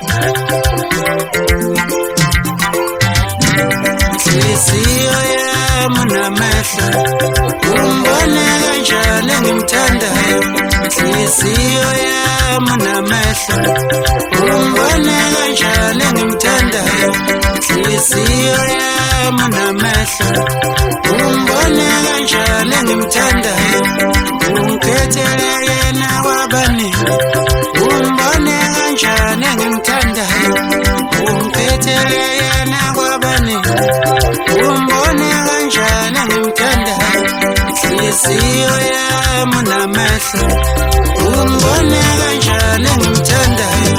Inhliziyo yami namehlo umbone kanjani engimthandayo. Inhliziyo yami namehlo umbone kanjani engimthandayo. Inhliziyo yami namehlo umbone kanjani engimthandayo. Ungikhethele yena kwabaningi umbone kanjani engimthandayo. Ungikhethele yena kwabaningi umbone kanjani engimthandayo. Inhliziyo yami namehlo umbone kanjani engimthandayo.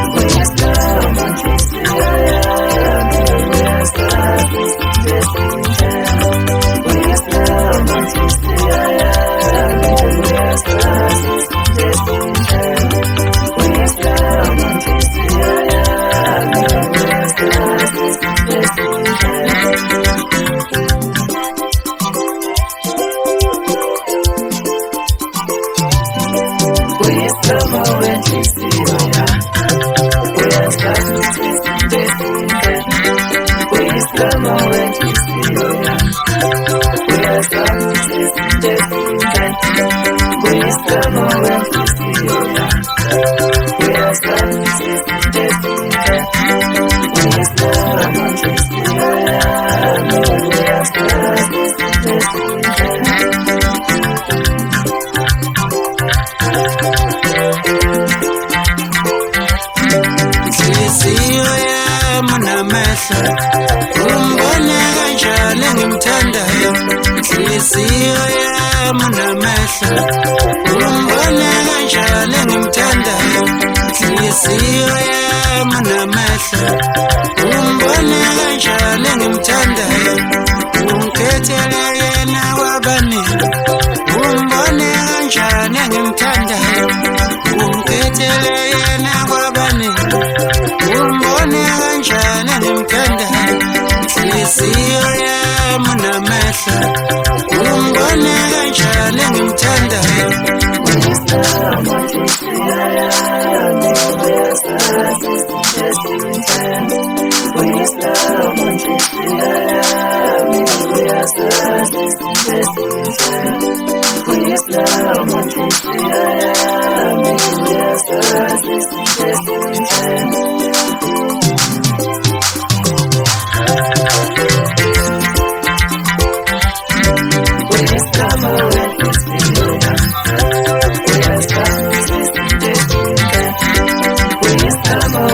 Inhliziyo yami namehlo umbone kanjani engimthandayo. Inhliziyo yami namehlo umbone kanjani engimthandayo. Inhliziyo yami namehlo umbone kanjani engimthandayo. Ungikhethele yena kwabaningi umbone kanjani engimthandayo. Ungikhethele yena kwabaningi umbone kanjani engimthandayo. Inhliziyo yami namehlo umbone kanjani engimthandayo. Come on.